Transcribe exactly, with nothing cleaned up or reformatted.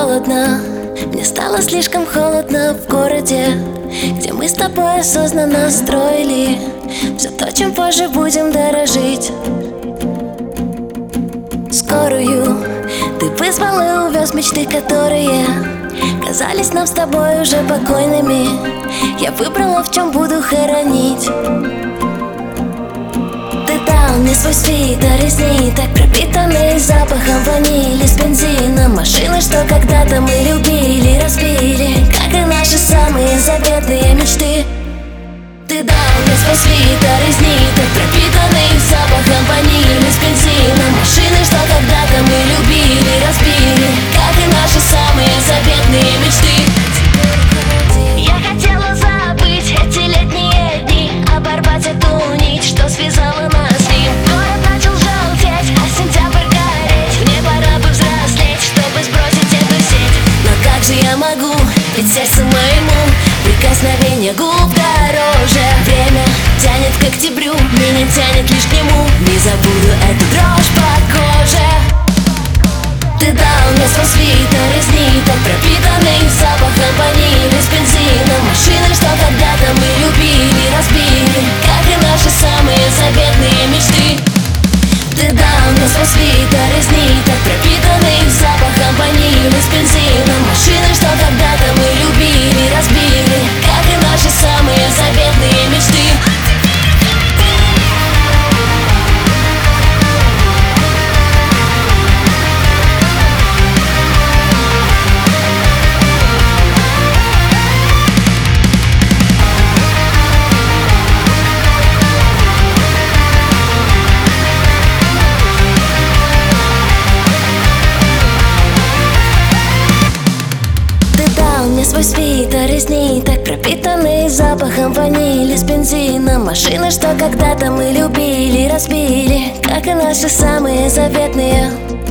холодно. Мне стало слишком холодно в городе, где мы с тобой осознанно строили все то, чем позже будем дорожить. Скорую ты вызвал и увез мечты, которые казались нам с тобой уже покойными. Я выбрала, в чем буду хоронить. Ты дал мне свой свитер из ниток, пропитанный запахом ванили с бензином. Машины, что когда-то мы любили, разбили, как и наши самые заветные мечты. Ты дал мне свой свитер из ниток, пропитанный запахом ванили с бензином. Машины, что когда-то мы любили, разбили, как и наши самые заветные мечты. Я хотела забыть эти летние дни, оборвать эту нить, что связала нас с ним. Город начал желтеть, а сентябрь гореть. Мне пора бы взрослеть, чтобы сбросить эту сеть. Но как же я могу, ведь сердцу моему прикосновение губ дороже. Время тянет к октябрю, меня тянет лишь к нему. Не забуду эту дрожь по коже. Ты дал мне свой свитер из ниток, пропитанный запахом ванили с бензином. Машины, что когда-то мы любили, разбили, как и наши самые заветные мечты. Ты дал мне свой свитер из ниток, пропитанный запахом ванили с бензином. Машины, что когда-то мы любили, разбили, как и наши самые заветные мечты. Свой свитер из ниток, пропитанный запахом ванили с бензином. Машины, что когда-то мы любили, разбили, как и наши самые заветные